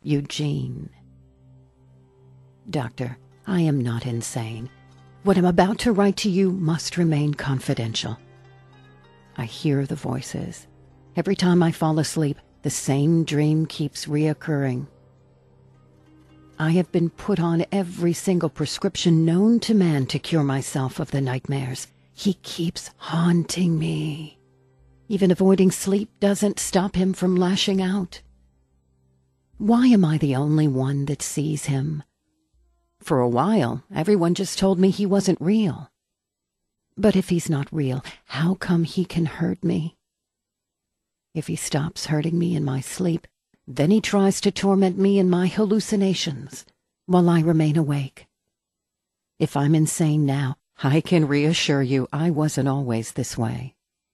Eugene. Doctor, I am not insane. What I'm about to write to you must remain confidential. I hear the voices. Every time I fall asleep, the same dream keeps reoccurring. I have been put on every single prescription known to man to cure myself of the nightmares. He keeps haunting me. Even avoiding sleep doesn't stop him from lashing out. Why am I the only one that sees him? For a while, everyone just told me he wasn't real. But if he's not real, how come he can hurt me? If he stops hurting me in my sleep, then he tries to torment me in my hallucinations while I remain awake. If I'm insane now, I can reassure you I wasn't always this way.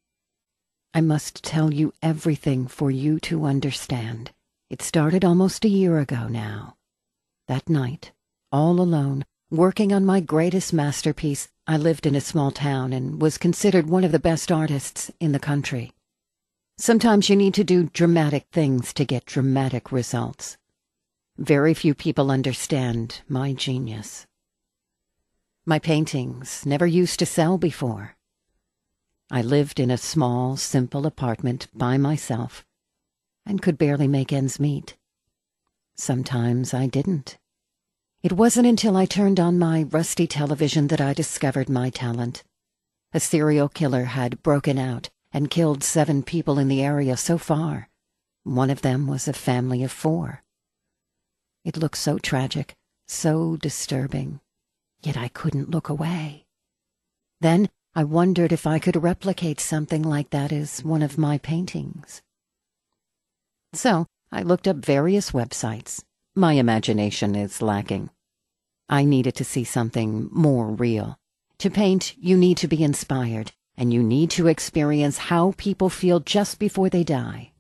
I must tell you everything for you to understand. It started almost a year ago now. That night, all alone, working on my greatest masterpiece, I lived in a small town and was considered one of the best artists in the country. Sometimes you need to do dramatic things to get dramatic results. Very few people understand my genius. My paintings never used to sell before. I lived in a small, simple apartment by myself and could barely make ends meet. Sometimes I didn't. It wasn't until I turned on my rusty television that I discovered my talent. A serial killer had broken out and killed 7 people in the area so far. One of them was a family of 4. It looked so tragic, so disturbing, yet I couldn't look away. Then I wondered if I could replicate something like that as one of my paintings. So I looked up various websites. My imagination is lacking. I needed to see something more real. To paint, you need to be inspired, and you need to experience how people feel just before they die.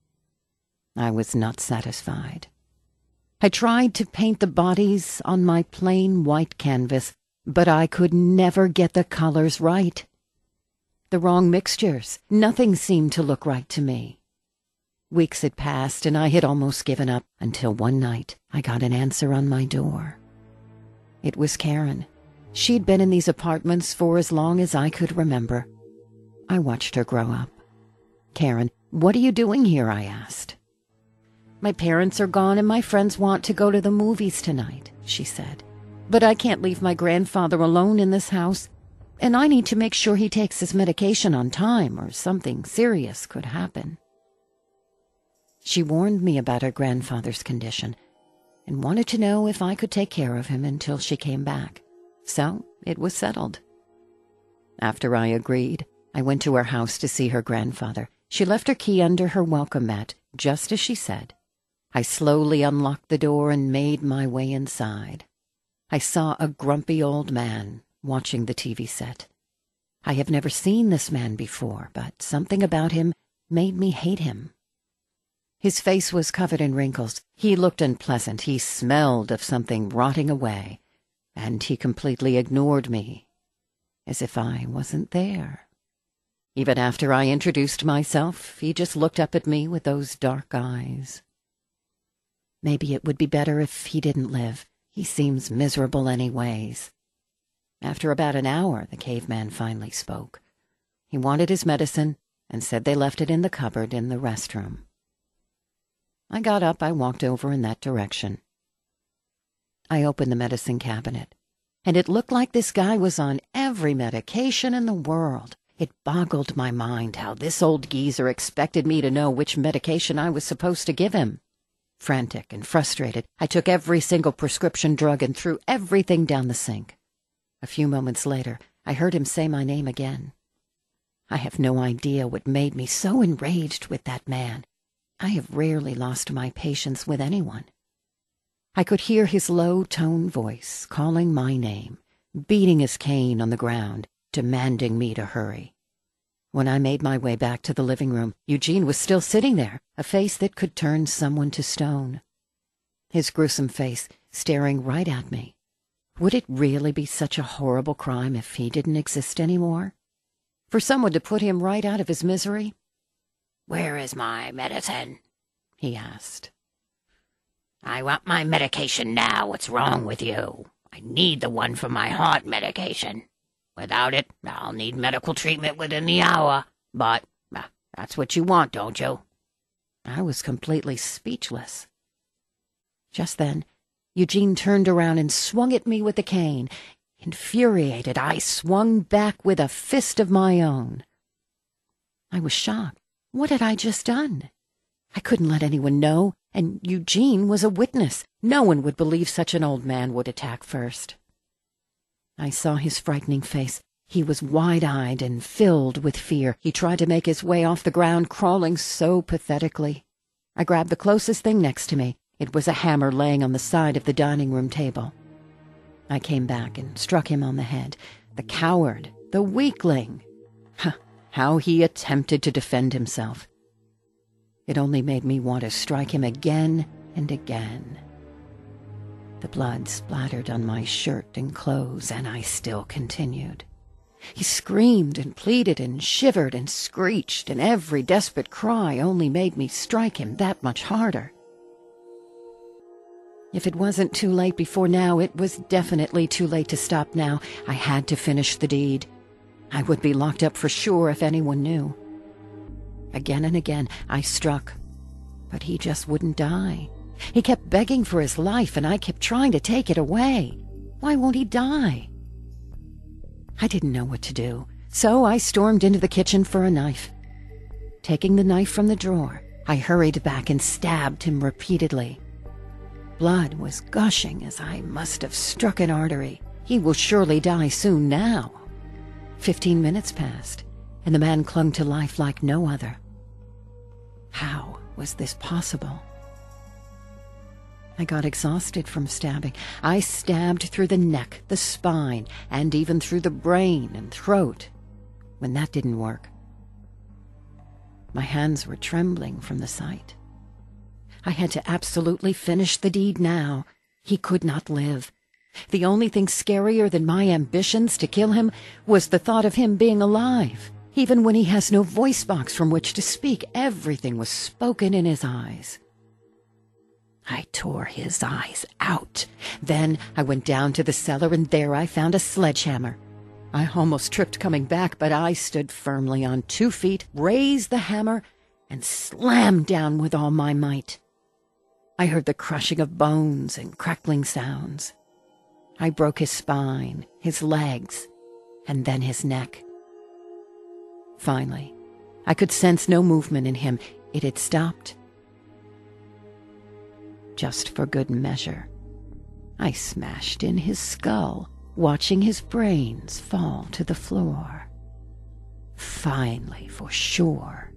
I was not satisfied. I tried to paint the bodies on my plain white canvas, but I could never get the colors right. The wrong mixtures. Nothing seemed to look right to me. Weeks had passed, and I had almost given up until one night I got an answer on my door. It was Karen. She'd been in these apartments for as long as I could remember. I watched her grow up. "Karen, what are you doing here?" I asked. "My parents are gone and my friends want to go to the movies tonight," she said. "But I can't leave my grandfather alone in this house, and I need to make sure he takes his medication on time or something serious could happen." She warned me about her grandfather's condition and wanted to know if I could take care of him until she came back. So it was settled. After I agreed, I went to her house to see her grandfather. She left her key under her welcome mat, just as she said. I slowly unlocked the door and made my way inside. I saw a grumpy old man watching the TV set. I have never seen this man before, but something about him made me hate him. His face was covered in wrinkles. He looked unpleasant. He smelled of something rotting away. And he completely ignored me, as if I wasn't there. Even after I introduced myself, he just looked up at me with those dark eyes. Maybe it would be better if he didn't live. He seems miserable anyways. After about an hour, the caveman finally spoke. He wanted his medicine and said they left it in the cupboard in the restroom. I got up. I walked over in that direction. I opened the medicine cabinet, and it looked like this guy was on every medication in the world. It boggled my mind how this old geezer expected me to know which medication I was supposed to give him. Frantic and frustrated, I took every single prescription drug and threw everything down the sink. A few moments later, I heard him say my name again. I have no idea what made me so enraged with that man. I have rarely lost my patience with anyone. I could hear his low-toned voice calling my name, beating his cane on the ground, demanding me to hurry. When I made my way back to the living room, Eugene was still sitting there, a face that could turn someone to stone. His gruesome face staring right at me. Would it really be such a horrible crime if he didn't exist anymore? For someone to put him right out of his misery? "Where is my medicine?" he asked. I want my medication now. What's wrong with you? I need the one for my heart medication. Without it, I'll need medical treatment within the hour. But that's what you want, don't you?" I was completely speechless. Just then, Eugene turned around and swung at me with the cane. Infuriated, I swung back with a fist of my own. I was shocked. What had I just done? I couldn't let anyone know, and Eugene was a witness. No one would believe such an old man would attack first. I saw his frightening face. He was wide-eyed and filled with fear. He tried to make his way off the ground, crawling so pathetically. I grabbed the closest thing next to me. It was a hammer laying on the side of the dining room table. I came back and struck him on the head. The coward, the weakling. How he attempted to defend himself. It only made me want to strike him again and again. The blood splattered on my shirt and clothes, and I still continued. He screamed and pleaded and shivered and screeched, and every desperate cry only made me strike him that much harder. If it wasn't too late before now, it was definitely too late to stop now. I had to finish the deed. I would be locked up for sure if anyone knew. Again and again I struck, but he just wouldn't die. He kept begging for his life, and I kept trying to take it away. Why won't he die? I didn't know what to do, so I stormed into the kitchen for a knife. Taking the knife from the drawer, I hurried back and stabbed him repeatedly. Blood was gushing as I must have struck an artery. He will surely die soon now. 15 minutes passed, and the man clung to life like no other. How was this possible? I got exhausted from stabbing. I stabbed through the neck, the spine, and even through the brain and throat. When that didn't work, my hands were trembling from the sight. I had to absolutely finish the deed now. He could not live. The only thing scarier than my ambitions to kill him was the thought of him being alive. Even when he has no voice box from which to speak, everything was spoken in his eyes. I tore his eyes out. Then I went down to the cellar, and there I found a sledgehammer. I almost tripped coming back, but I stood firmly on 2 feet, raised the hammer, and slammed down with all my might. I heard the crushing of bones and crackling sounds. I broke his spine, his legs, and then his neck. Finally, I could sense no movement in him. It had stopped. Just for good measure, I smashed in his skull, watching his brains fall to the floor. Finally, for sure.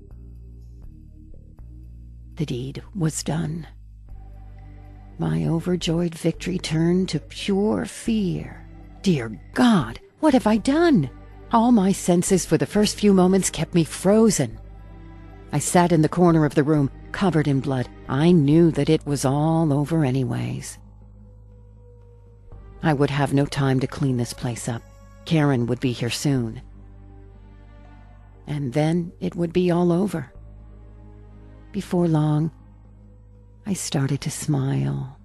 The deed was done. My overjoyed victory turned to pure fear. Dear God, what have I done? All my senses for the first few moments kept me frozen. I sat in the corner of the room, covered in blood. I knew that it was all over anyways. I would have no time to clean this place up. Karen would be here soon. And then it would be all over. Before long, I started to smile.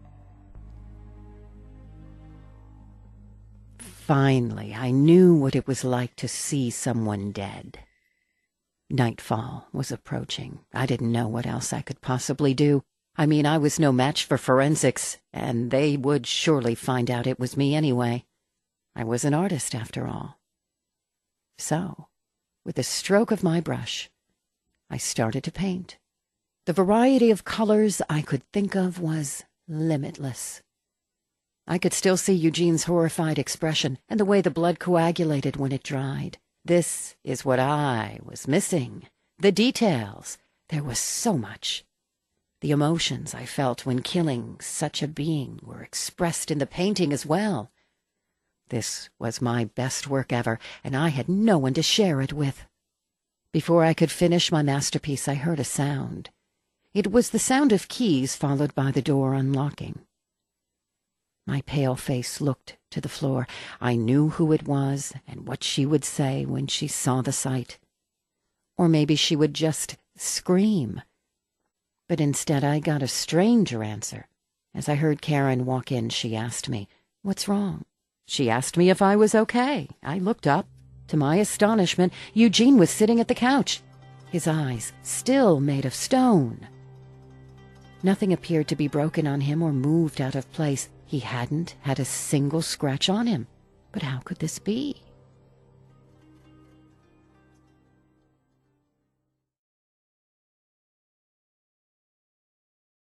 Finally, I knew what it was like to see someone dead. Nightfall was approaching. I didn't know what else I could possibly do. I mean, I was no match for forensics, and they would surely find out it was me anyway. I was an artist, after all. So, with a stroke of my brush, I started to paint. The variety of colors I could think of was limitless. I could still see Eugene's horrified expression and the way the blood coagulated when it dried. This is what I was missing. The details. There was so much. The emotions I felt when killing such a being were expressed in the painting as well. This was my best work ever, and I had no one to share it with. Before I could finish my masterpiece, I heard a sound. It was the sound of keys followed by the door unlocking. My pale face looked to the floor. I knew who it was and what she would say when she saw the sight. Or maybe she would just scream. But instead I got a stranger answer. As I heard Karen walk in, she asked me, "What's wrong?" She asked me if I was okay. I looked up. To my astonishment, Eugene was sitting at the couch, his eyes still made of stone. Nothing appeared to be broken on him or moved out of place. He hadn't had a single scratch on him. But how could this be?